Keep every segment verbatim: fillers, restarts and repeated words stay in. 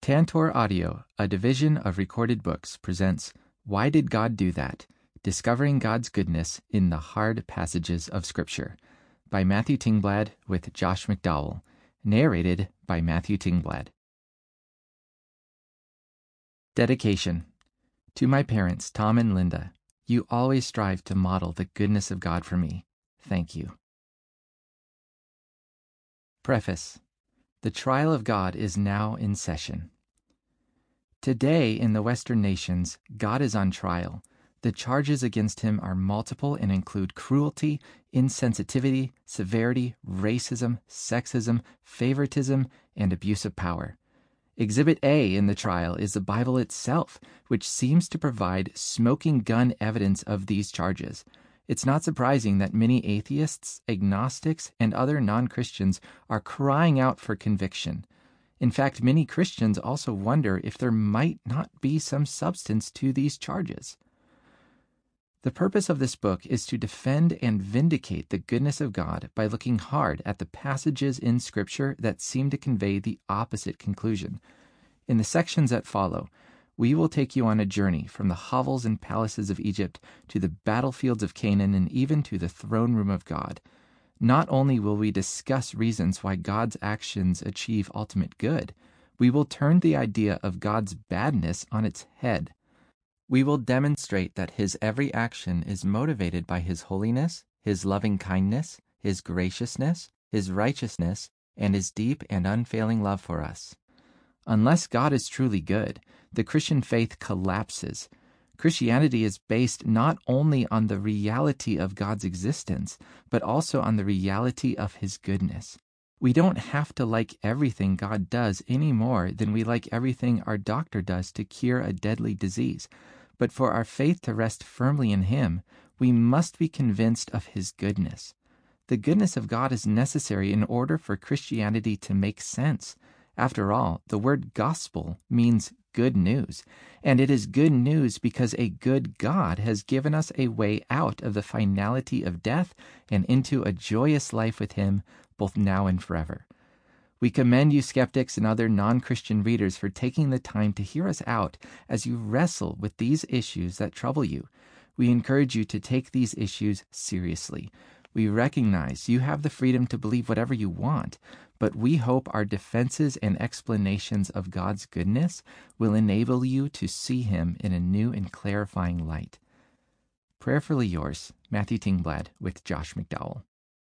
Tantor Audio, a division of Recorded Books, presents Why Did God Do That? Discovering God's Goodness in the Hard Passages of Scripture, by Matthew Tingblad with Josh McDowell, narrated by Matthew Tingblad. Dedication. To my parents, Tom and Linda, you always strive to model the goodness of God for me. Thank you. Preface. The trial of God is now in session. Today, in the Western nations, God is on trial. The charges against him are multiple and include cruelty, insensitivity, severity, racism, sexism, favoritism, and abuse of power. Exhibit A in the trial is the Bible itself, which seems to provide smoking gun evidence of these charges. It's not surprising that many atheists, agnostics, and other non-Christians are crying out for conviction. In fact, many Christians also wonder if there might not be some substance to these charges. The purpose of this book is to defend and vindicate the goodness of God by looking hard at the passages in Scripture that seem to convey the opposite conclusion. In the sections that follow, we will take you on a journey from the hovels and palaces of Egypt to the battlefields of Canaan and even to the throne room of God. Not only will we discuss reasons why God's actions achieve ultimate good, we will turn the idea of God's badness on its head. We will demonstrate that his every action is motivated by his holiness, his loving kindness, his graciousness, his righteousness, and his deep and unfailing love for us. Unless God is truly good, the Christian faith collapses. Christianity is based not only on the reality of God's existence, but also on the reality of his goodness. We don't have to like everything God does any more than we like everything our doctor does to cure a deadly disease. But for our faith to rest firmly in him, we must be convinced of his goodness. The goodness of God is necessary in order for Christianity to make sense. After all, the word gospel means good news, and it is good news because a good God has given us a way out of the finality of death and into a joyous life with him, both now and forever. We commend you skeptics and other non-Christian readers for taking the time to hear us out as you wrestle with these issues that trouble you. We encourage you to take these issues seriously. We recognize you have the freedom to believe whatever you want, but we hope our defenses and explanations of God's goodness will enable you to see him in a new and clarifying light. Prayerfully yours, Matthew Tingblad with Josh McDowell.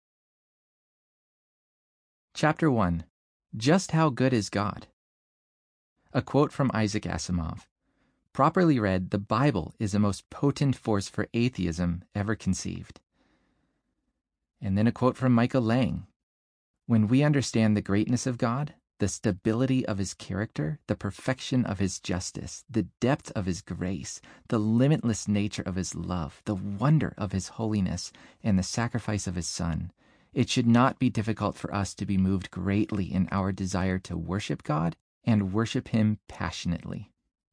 Chapter one. Just How Good is God? A quote from Isaac Asimov. Properly read, the Bible is the most potent force for atheism ever conceived. And then a quote from Michael Lang. When we understand the greatness of God, the stability of his character, the perfection of his justice, the depth of his grace, the limitless nature of his love, the wonder of his holiness, and the sacrifice of his Son, it should not be difficult for us to be moved greatly in our desire to worship God and worship him passionately.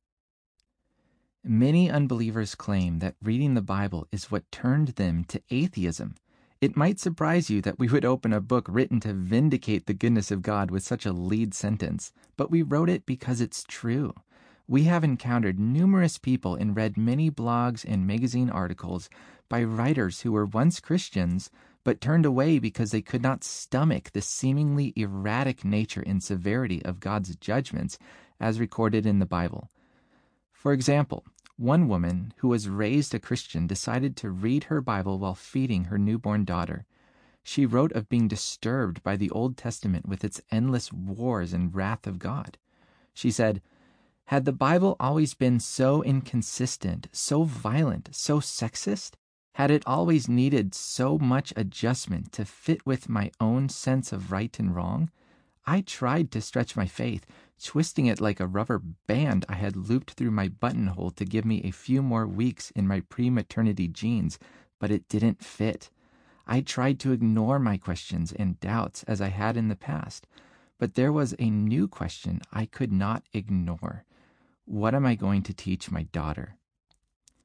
Many unbelievers claim that reading the Bible is what turned them to atheism. It might surprise you that we would open a book written to vindicate the goodness of God with such a lead sentence, but we wrote it because it's true. We have encountered numerous people and read many blogs and magazine articles by writers who were once Christians, but turned away because they could not stomach the seemingly erratic nature and severity of God's judgments as recorded in the Bible. For example, one woman who was raised a Christian decided to read her Bible while feeding her newborn daughter. She wrote of being disturbed by the Old Testament with its endless wars and wrath of God. She said, "Had the Bible always been so inconsistent, so violent, so sexist? Had it always needed so much adjustment to fit with my own sense of right and wrong? I tried to stretch my faith, twisting it like a rubber band I had looped through my buttonhole to give me a few more weeks in my pre-maternity jeans, but it didn't fit. I tried to ignore my questions and doubts as I had in the past, but there was a new question I could not ignore. What am I going to teach my daughter?"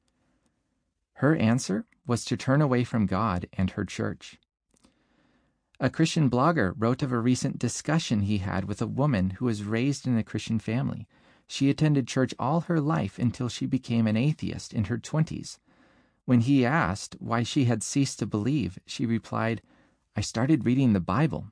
Her answer was to turn away from God and her church. A Christian blogger wrote of a recent discussion he had with a woman who was raised in a Christian family. She attended church all her life until she became an atheist in her twenties. When he asked why she had ceased to believe, she replied, "I started reading the Bible."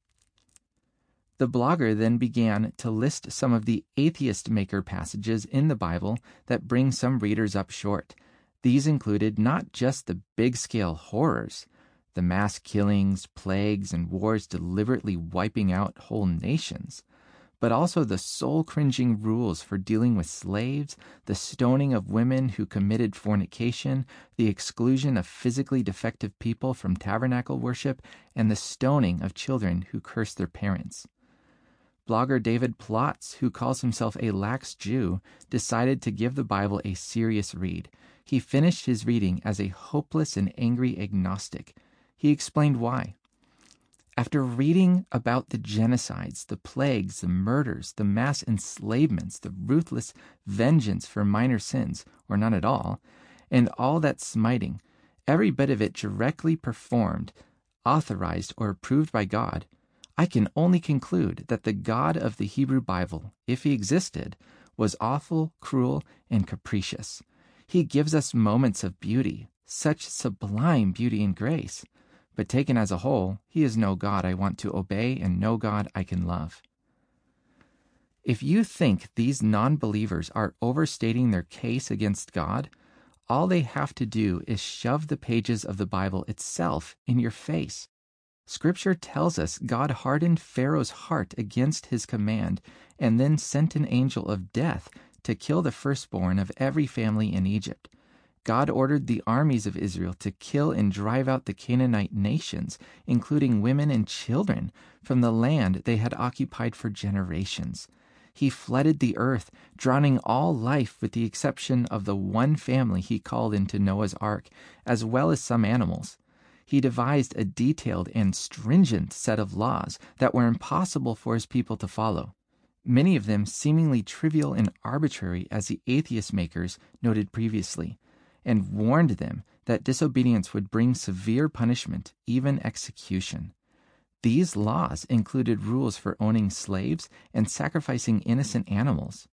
The blogger then began to list some of the atheist maker passages in the Bible that bring some readers up short. These included not just the big-scale horrors, the mass killings, plagues, and wars deliberately wiping out whole nations, but also the soul-cringing rules for dealing with slaves, the stoning of women who committed fornication, the exclusion of physically defective people from tabernacle worship, and the stoning of children who cursed their parents. Blogger David Plotz, who calls himself a lax Jew, decided to give the Bible a serious read. He finished his reading as a hopeless and angry agnostic. He explained why. After reading about the genocides, the plagues, the murders, the mass enslavements, the ruthless vengeance for minor sins, or none at all, and all that smiting, every bit of it directly performed, authorized, or approved by God, I can only conclude that the God of the Hebrew Bible, if he existed, was awful, cruel, and capricious. He gives us moments of beauty, such sublime beauty and grace. But taken as a whole, he is no God I want to obey and no God I can love. If you think these non-believers are overstating their case against God, all they have to do is shove the pages of the Bible itself in your face. Scripture tells us God hardened Pharaoh's heart against his command and then sent an angel of death to kill the firstborn of every family in Egypt. God ordered the armies of Israel to kill and drive out the Canaanite nations, including women and children, from the land they had occupied for generations. He flooded the earth, drowning all life with the exception of the one family he called into Noah's ark, as well as some animals. He devised a detailed and stringent set of laws that were impossible for his people to follow, many of them seemingly trivial and arbitrary as the atheist makers noted previously, and warned them that disobedience would bring severe punishment, even execution. These laws included rules for owning slaves and sacrificing innocent animals.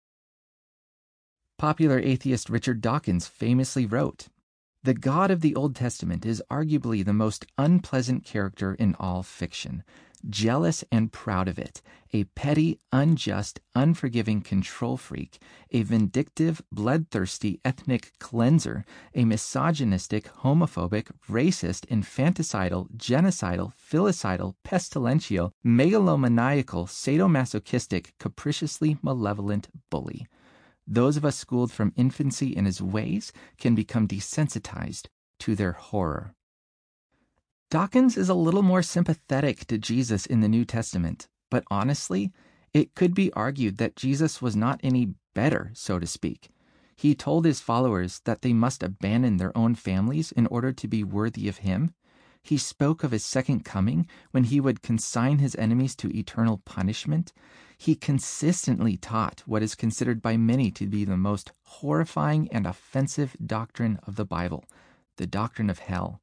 Popular atheist Richard Dawkins famously wrote, "The God of the Old Testament is arguably the most unpleasant character in all fiction, jealous and proud of it, a petty, unjust, unforgiving control freak, a vindictive, bloodthirsty ethnic cleanser, a misogynistic, homophobic, racist, infanticidal, genocidal, filicidal, pestilential, megalomaniacal, sadomasochistic, capriciously malevolent bully. Those of us schooled from infancy in his ways can become desensitized to their horror." Dawkins is a little more sympathetic to Jesus in the New Testament, but honestly, it could be argued that Jesus was not any better, so to speak. He told his followers that they must abandon their own families in order to be worthy of him. He spoke of his second coming when he would consign his enemies to eternal punishment. He consistently taught what is considered by many to be the most horrifying and offensive doctrine of the Bible, the doctrine of hell.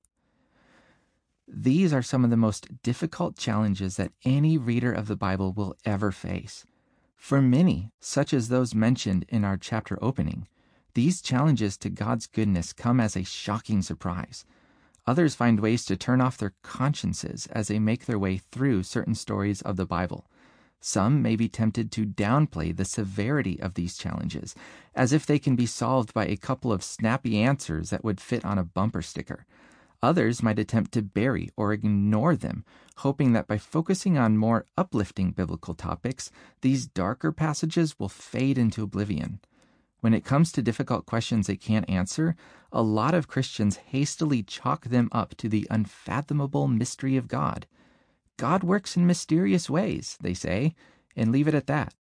These are some of the most difficult challenges that any reader of the Bible will ever face. For many, such as those mentioned in our chapter opening, these challenges to God's goodness come as a shocking surprise. Others find ways to turn off their consciences as they make their way through certain stories of the Bible. Some may be tempted to downplay the severity of these challenges, as if they can be solved by a couple of snappy answers that would fit on a bumper sticker. Others might attempt to bury or ignore them, hoping that by focusing on more uplifting biblical topics, these darker passages will fade into oblivion. When it comes to difficult questions they can't answer, a lot of Christians hastily chalk them up to the unfathomable mystery of God. God works in mysterious ways, they say, and leave it at that.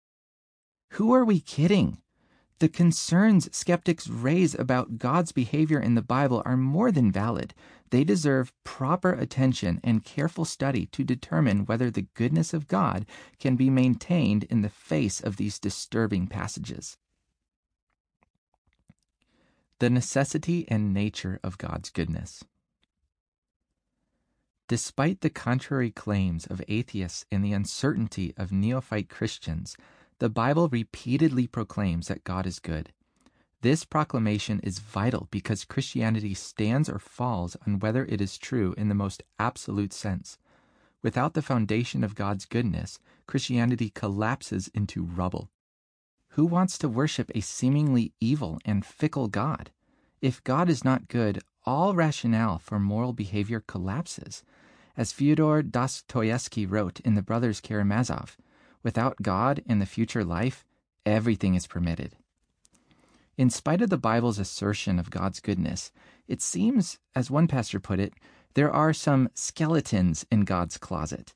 Who are we kidding? The concerns skeptics raise about God's behavior in the Bible are more than valid. They deserve proper attention and careful study to determine whether the goodness of God can be maintained in the face of these disturbing passages. The necessity and nature of God's goodness. Despite the contrary claims of atheists and the uncertainty of neophyte Christians, the Bible repeatedly proclaims that God is good. This proclamation is vital because Christianity stands or falls on whether it is true in the most absolute sense. Without the foundation of God's goodness, Christianity collapses into rubble. Who wants to worship a seemingly evil and fickle God? If God is not good, all rationale for moral behavior collapses. As Fyodor Dostoevsky wrote in The Brothers Karamazov, without God and the future life, everything is permitted. In spite of the Bible's assertion of God's goodness, it seems, as one pastor put it, there are some skeletons in God's closet.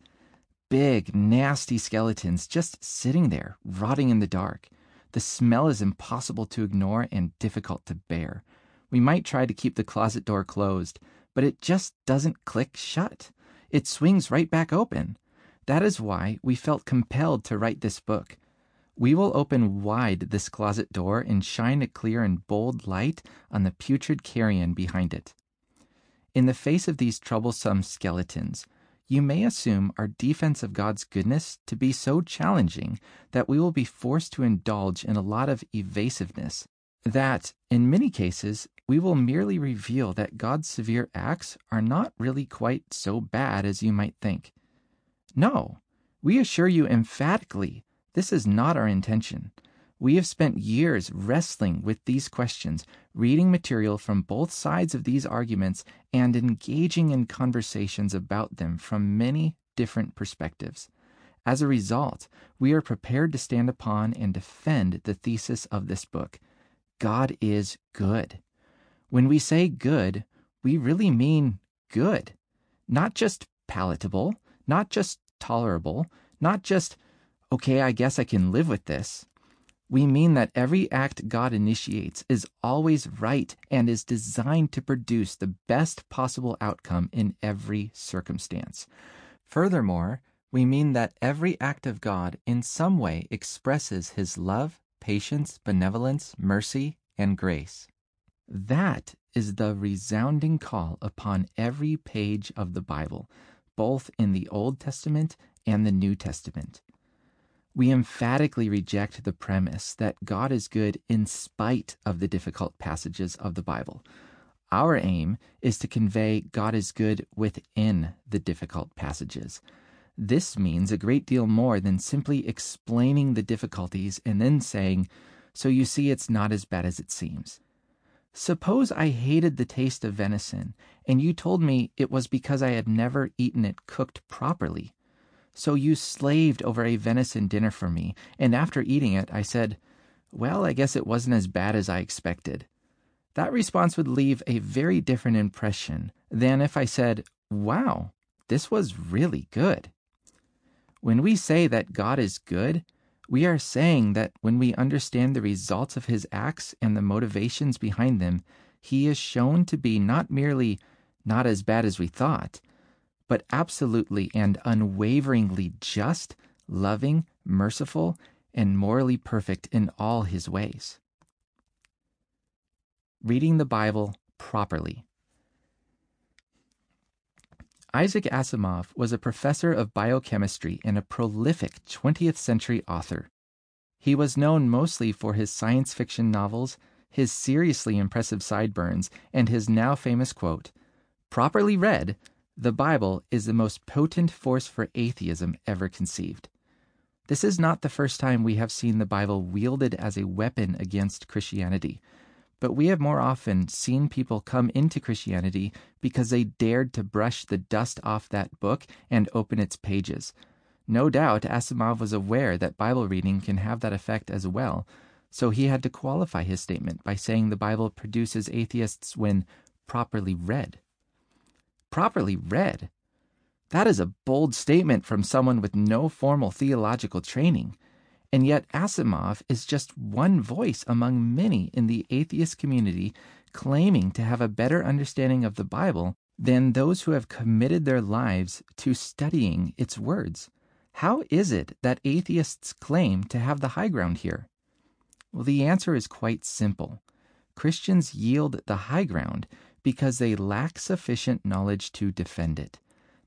Big, nasty skeletons just sitting there, rotting in the dark. The smell is impossible to ignore and difficult to bear. We might try to keep the closet door closed, but it just doesn't click shut. It swings right back open. That is why we felt compelled to write this book. We will open wide this closet door and shine a clear and bold light on the putrid carrion behind it. In the face of these troublesome skeletons, you may assume our defense of God's goodness to be so challenging that we will be forced to indulge in a lot of evasiveness, that, in many cases, we will merely reveal that God's severe acts are not really quite so bad as you might think. No, we assure you emphatically, this is not our intention. We have spent years wrestling with these questions, reading material from both sides of these arguments, and engaging in conversations about them from many different perspectives. As a result, we are prepared to stand upon and defend the thesis of this book. God is good. When we say good, we really mean good. Not just palatable, not just tolerable, not just, okay, I guess I can live with this. We mean that every act God initiates is always right and is designed to produce the best possible outcome in every circumstance. Furthermore, we mean that every act of God in some way expresses His love, patience, benevolence, mercy, and grace. That is the resounding call upon every page of the Bible, both in the Old Testament and the New Testament. We emphatically reject the premise that God is good in spite of the difficult passages of the Bible. Our aim is to convey God is good within the difficult passages. This means a great deal more than simply explaining the difficulties and then saying, so you see it's not as bad as it seems. Suppose I hated the taste of venison, and you told me it was because I had never eaten it cooked properly. So you slaved over a venison dinner for me, and after eating it, I said, well, I guess it wasn't as bad as I expected. That response would leave a very different impression than if I said, wow, this was really good. When we say that God is good, we are saying that when we understand the results of His acts and the motivations behind them, He is shown to be not merely not as bad as we thought, but absolutely and unwaveringly just, loving, merciful, and morally perfect in all His ways. Reading the Bible properly. Isaac Asimov was a professor of biochemistry and a prolific twentieth century author. He was known mostly for his science fiction novels, his seriously impressive sideburns, and his now famous quote, "Properly read, the Bible is the most potent force for atheism ever conceived." This is not the first time we have seen the Bible wielded as a weapon against Christianity, but we have more often seen people come into Christianity because they dared to brush the dust off that book and open its pages. No doubt Asimov was aware that Bible reading can have that effect as well, so he had to qualify his statement by saying the Bible produces atheists when properly read. Properly read? That is a bold statement from someone with no formal theological training. And yet Asimov is just one voice among many in the atheist community claiming to have a better understanding of the Bible than those who have committed their lives to studying its words. How is it that atheists claim to have the high ground here? Well, the answer is quite simple. Christians yield the high ground because they lack sufficient knowledge to defend it.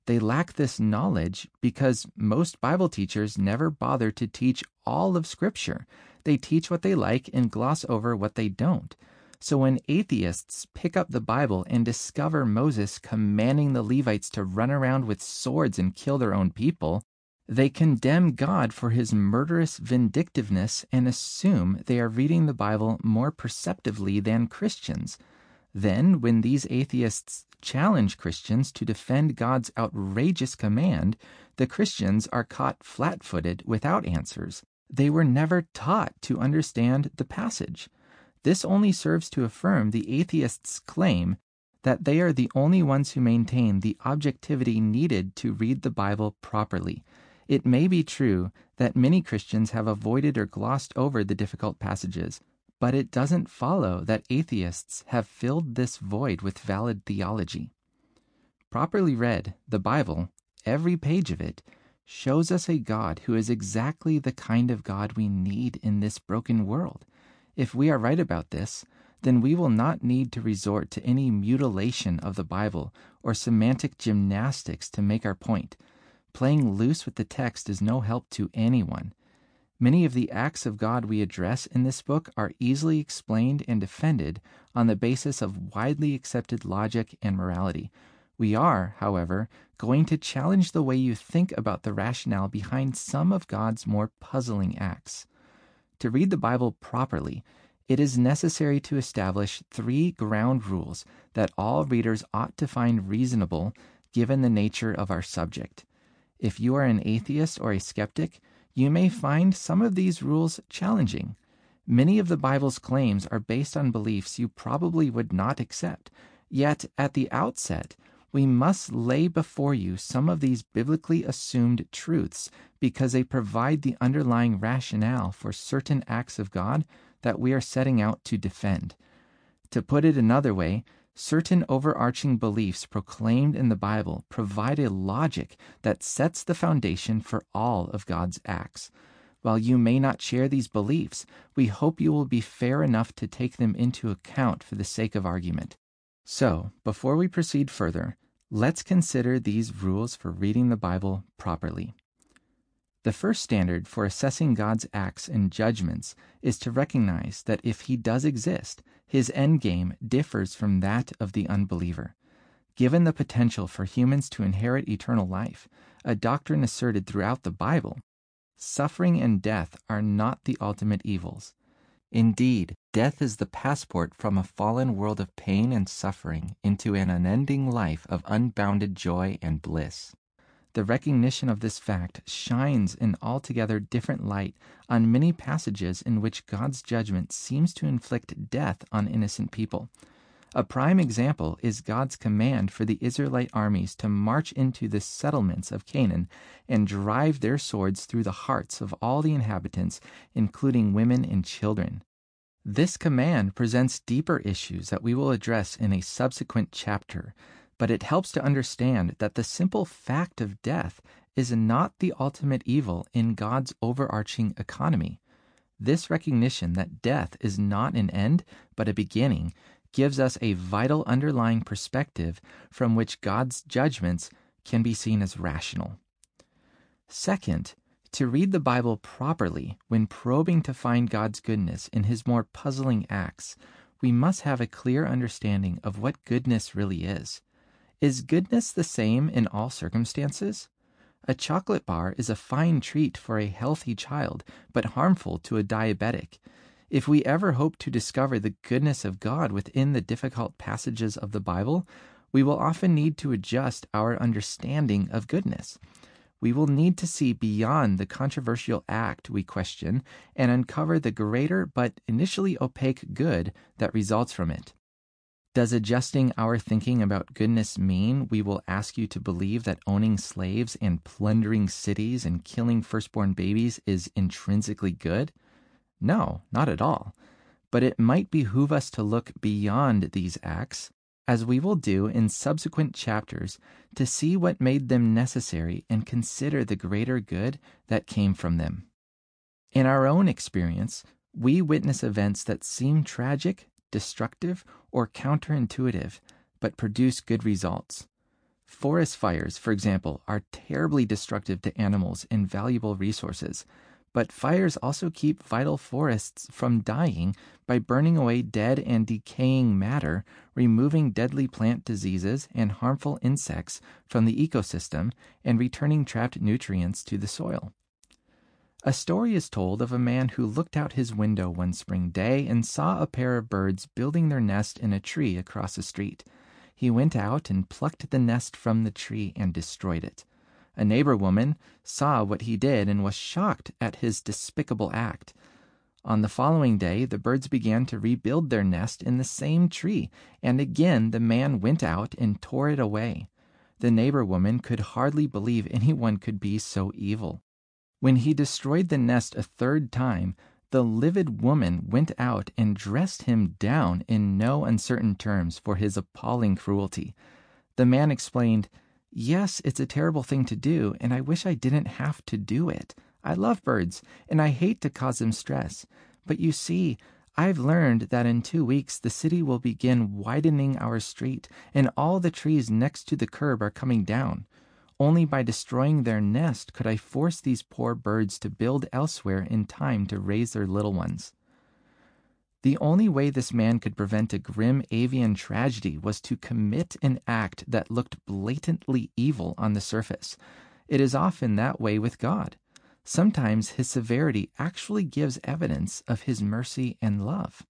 They lack this knowledge because most Bible teachers never bother to teach all of Scripture. They teach what they like and gloss over what they don't. So when atheists pick up the Bible and discover Moses commanding the Levites to run around with swords and kill their own people, they condemn God for his murderous vindictiveness and assume they are reading the Bible more perceptively than Christians. Then, when these atheists challenge Christians to defend God's outrageous command, the Christians are caught flat-footed without answers. They were never taught to understand the passage. This only serves to affirm the atheists' claim that they are the only ones who maintain the objectivity needed to read the Bible properly. It may be true that many Christians have avoided or glossed over the difficult passages, but it doesn't follow that atheists have filled this void with valid theology. Properly read, the Bible, every page of it, shows us a God who is exactly the kind of God we need in this broken world. If we are right about this, then we will not need to resort to any mutilation of the Bible or semantic gymnastics to make our point. Playing loose with the text is no help to anyone. Many of the acts of God we address in this book are easily explained and defended on the basis of widely accepted logic and morality. We are, however, going to challenge the way you think about the rationale behind some of God's more puzzling acts. To read the Bible properly, it is necessary to establish three ground rules that all readers ought to find reasonable given the nature of our subject. If you are an atheist or a skeptic, you may find some of these rules challenging. Many of the Bible's claims are based on beliefs you probably would not accept. Yet, at the outset, we must lay before you some of these biblically assumed truths because they provide the underlying rationale for certain acts of God that we are setting out to defend. To put it another way, certain overarching beliefs proclaimed in the Bible provide a logic that sets the foundation for all of God's acts. While you may not share these beliefs, we hope you will be fair enough to take them into account for the sake of argument. So, before we proceed further, let's consider these rules for reading the Bible properly. The first standard for assessing God's acts and judgments is to recognize that if he does exist, his endgame differs from that of the unbeliever. Given the potential for humans to inherit eternal life, a doctrine asserted throughout the Bible, suffering and death are not the ultimate evils. Indeed, death is the passport from a fallen world of pain and suffering into an unending life of unbounded joy and bliss. The recognition of this fact shines an altogether different light on many passages in which God's judgment seems to inflict death on innocent people. A prime example is God's command for the Israelite armies to march into the settlements of Canaan and drive their swords through the hearts of all the inhabitants, including women and children. This command presents deeper issues that we will address in a subsequent chapter, but it helps to understand that the simple fact of death is not the ultimate evil in God's overarching economy. This recognition that death is not an end, but a beginning, gives us a vital underlying perspective from which God's judgments can be seen as rational. Second, to read the Bible properly when probing to find God's goodness in his more puzzling acts, we must have a clear understanding of what goodness really is. Is goodness the same in all circumstances? A chocolate bar is a fine treat for a healthy child, but harmful to a diabetic. If we ever hope to discover the goodness of God within the difficult passages of the Bible, we will often need to adjust our understanding of goodness. We will need to see beyond the controversial act we question and uncover the greater but initially opaque good that results from it. Does adjusting our thinking about goodness mean we will ask you to believe that owning slaves and plundering cities and killing firstborn babies is intrinsically good? No, not at all. But it might behoove us to look beyond these acts, as we will do in subsequent chapters, to see what made them necessary and consider the greater good that came from them. In our own experience, we witness events that seem tragic, destructive, or counterintuitive, but produce good results. Forest fires, for example, are terribly destructive to animals and valuable resources. But fires also keep vital forests from dying by burning away dead and decaying matter, removing deadly plant diseases and harmful insects from the ecosystem, and returning trapped nutrients to the soil. A story is told of a man who looked out his window one spring day and saw a pair of birds building their nest in a tree across the street. He went out and plucked the nest from the tree and destroyed it. A neighbor woman saw what he did and was shocked at his despicable act. On the following day, the birds began to rebuild their nest in the same tree, and again the man went out and tore it away. The neighbor woman could hardly believe anyone could be so evil. When he destroyed the nest a third time, the livid woman went out and dressed him down in no uncertain terms for his appalling cruelty. The man explained, "Yes, it's a terrible thing to do, and I wish I didn't have to do it. I love birds, and I hate to cause them stress. But you see, I've learned that in two weeks the city will begin widening our street, and all the trees next to the curb are coming down. Only by destroying their nest could I force these poor birds to build elsewhere in time to raise their little ones." The only way this man could prevent a grim avian tragedy was to commit an act that looked blatantly evil on the surface. It is often that way with God. Sometimes his severity actually gives evidence of his mercy and love.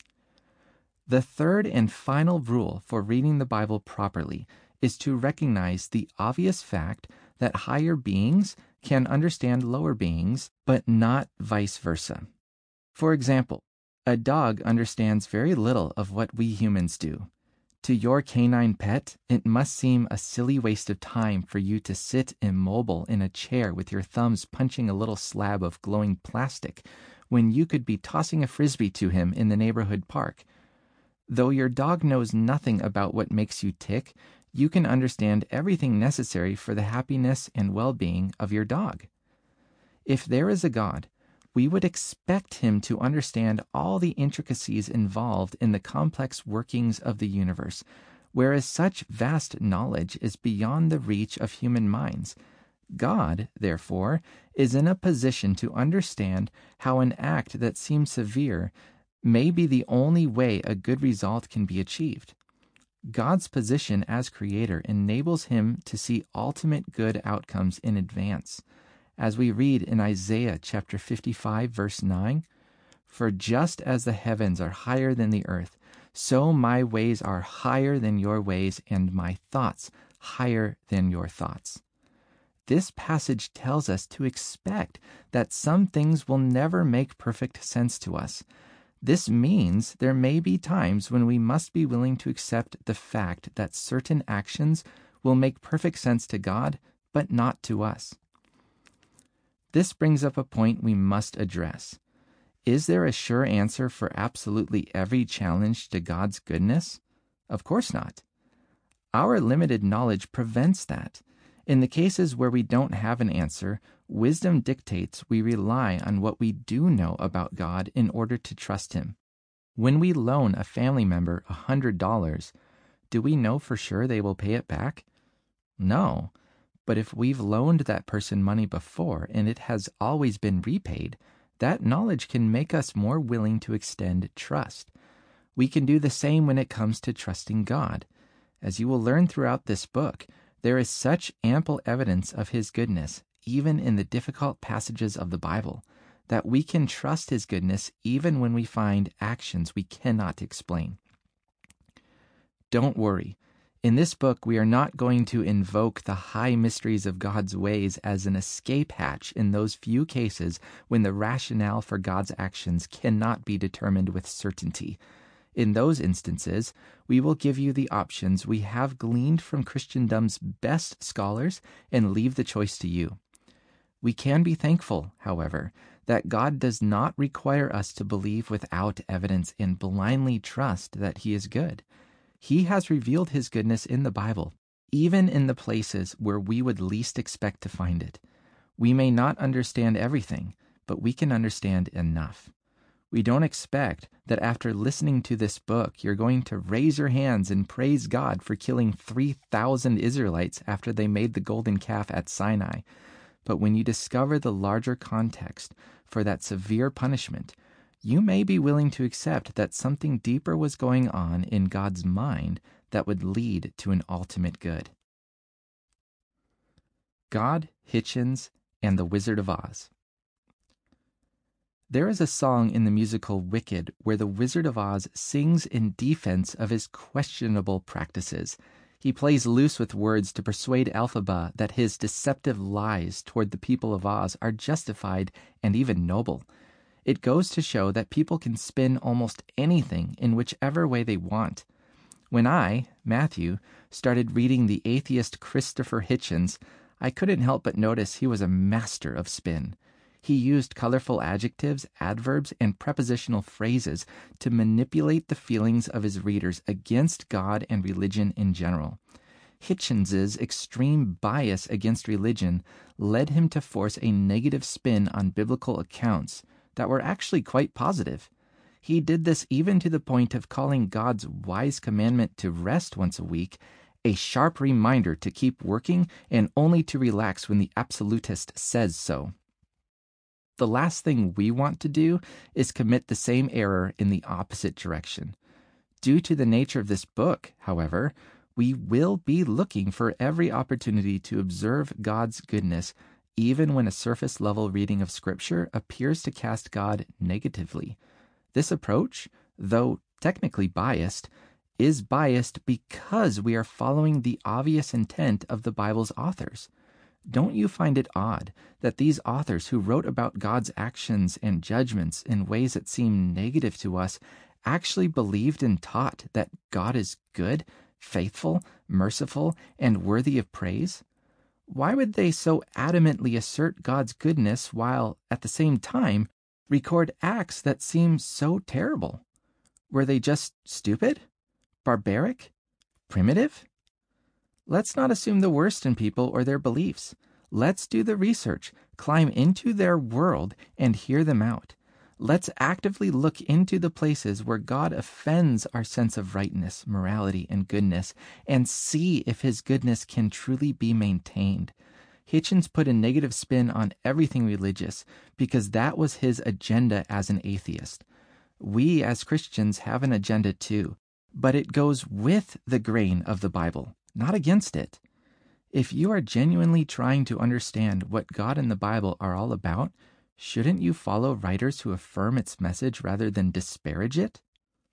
The third and final rule for reading the Bible properly is to recognize the obvious fact that higher beings can understand lower beings, but not vice versa. For example, a dog understands very little of what we humans do. To your canine pet, it must seem a silly waste of time for you to sit immobile in a chair with your thumbs punching a little slab of glowing plastic when you could be tossing a frisbee to him in the neighborhood park. Though your dog knows nothing about what makes you tick, you can understand everything necessary for the happiness and well-being of your dog. If there is a God, we would expect him to understand all the intricacies involved in the complex workings of the universe, whereas such vast knowledge is beyond the reach of human minds. God, therefore, is in a position to understand how an act that seems severe may be the only way a good result can be achieved. God's position as creator enables him to see ultimate good outcomes in advance. As we read in Isaiah chapter fifty-five, verse nine, "For just as the heavens are higher than the earth, so my ways are higher than your ways, and my thoughts higher than your thoughts." This passage tells us to expect that some things will never make perfect sense to us. This means there may be times when we must be willing to accept the fact that certain actions will make perfect sense to God, but not to us. This brings up a point we must address. Is there a sure answer for absolutely every challenge to God's goodness? Of course not. Our limited knowledge prevents that. In the cases where we don't have an answer, wisdom dictates we rely on what we do know about God in order to trust him. When we loan a family member one hundred dollars, do we know for sure they will pay it back? No. But if we've loaned that person money before and it has always been repaid, that knowledge can make us more willing to extend trust. We can do the same when it comes to trusting God. As you will learn throughout this book, there is such ample evidence of his goodness, even in the difficult passages of the Bible, that we can trust his goodness even when we find actions we cannot explain. Don't worry. In this book, we are not going to invoke the high mysteries of God's ways as an escape hatch in those few cases when the rationale for God's actions cannot be determined with certainty. In those instances, we will give you the options we have gleaned from Christendom's best scholars and leave the choice to you. We can be thankful, however, that God does not require us to believe without evidence and blindly trust that he is good. He has revealed his goodness in the Bible, even in the places where we would least expect to find it. We may not understand everything, but we can understand enough. We don't expect that after listening to this book, you're going to raise your hands and praise God for killing three thousand Israelites after they made the golden calf at Sinai. But when you discover the larger context for that severe punishment, you may be willing to accept that something deeper was going on in God's mind that would lead to an ultimate good. God, Hitchens, and the Wizard of Oz. There is a song in the musical Wicked where the Wizard of Oz sings in defense of his questionable practices. He plays loose with words to persuade Elphaba that his deceptive lies toward the people of Oz are justified and even noble. It goes to show that people can spin almost anything in whichever way they want. When I, Matthew, started reading the atheist Christopher Hitchens, I couldn't help but notice he was a master of spin. He used colorful adjectives, adverbs, and prepositional phrases to manipulate the feelings of his readers against God and religion in general. Hitchens's extreme bias against religion led him to force a negative spin on biblical accounts that were actually quite positive. He did this even to the point of calling God's wise commandment to rest once a week a sharp reminder to keep working and only to relax when the absolutist says so. The last thing we want to do is commit the same error in the opposite direction. Due to the nature of this book, however, we will be looking for every opportunity to observe God's goodness, even when a surface-level reading of Scripture appears to cast God negatively. This approach, though technically biased, is biased because we are following the obvious intent of the Bible's authors. Don't you find it odd that these authors who wrote about God's actions and judgments in ways that seem negative to us actually believed and taught that God is good, faithful, merciful, and worthy of praise? Why would they so adamantly assert God's goodness while, at the same time, record acts that seem so terrible? Were they just stupid? Barbaric? Primitive? Let's not assume the worst in people or their beliefs. Let's do the research, climb into their world, and hear them out. Let's actively look into the places where God offends our sense of rightness, morality, and goodness, and see if his goodness can truly be maintained. Hitchens put a negative spin on everything religious because that was his agenda as an atheist. We as Christians have an agenda too, but it goes with the grain of the Bible, not against it. If you are genuinely trying to understand what God and the Bible are all about, shouldn't you follow writers who affirm its message rather than disparage it?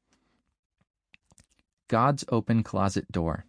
God's open closet door.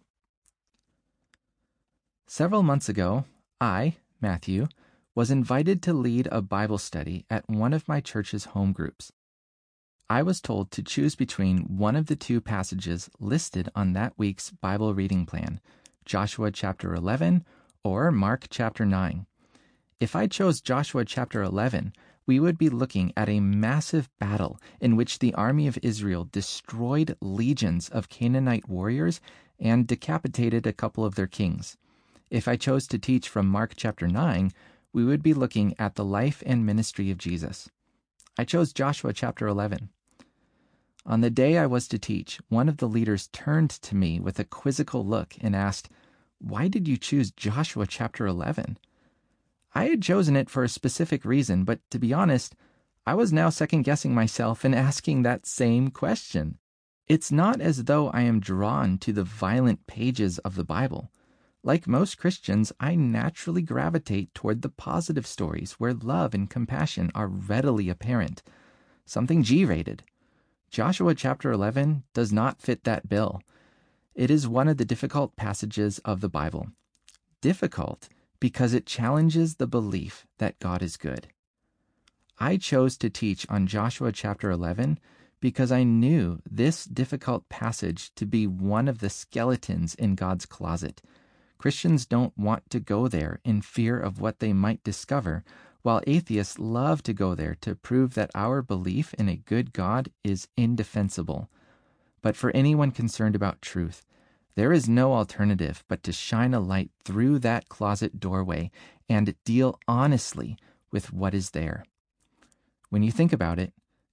Several months ago, I, Matthew, was invited to lead a Bible study at one of my church's home groups. I was told to choose between one of the two passages listed on that week's Bible reading plan, Joshua chapter eleven or Mark chapter nine. If I chose Joshua chapter eleven, we would be looking at a massive battle in which the army of Israel destroyed legions of Canaanite warriors and decapitated a couple of their kings. If I chose to teach from Mark chapter nine, we would be looking at the life and ministry of Jesus. I chose Joshua chapter eleven. On the day I was to teach, one of the leaders turned to me with a quizzical look and asked, "Why did you choose Joshua chapter eleven?" I had chosen it for a specific reason, but to be honest, I was now second-guessing myself and asking that same question. It's not as though I am drawn to the violent pages of the Bible. Like most Christians, I naturally gravitate toward the positive stories where love and compassion are readily apparent. Something G-rated. Joshua chapter eleven does not fit that bill. It is one of the difficult passages of the Bible. Difficult because it challenges the belief that God is good. I chose to teach on Joshua chapter eleven because I knew this difficult passage to be one of the skeletons in God's closet. Christians don't want to go there in fear of what they might discover, while atheists love to go there to prove that our belief in a good God is indefensible. But for anyone concerned about truth, there is no alternative but to shine a light through that closet doorway and deal honestly with what is there. When you think about it,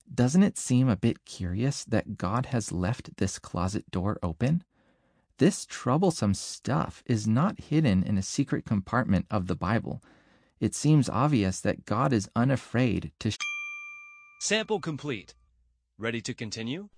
Doesn't it seem a bit curious that God has left this closet door open? This troublesome stuff is not hidden in a secret compartment of the Bible. It seems obvious that God is unafraid to... Sample complete. Ready to continue?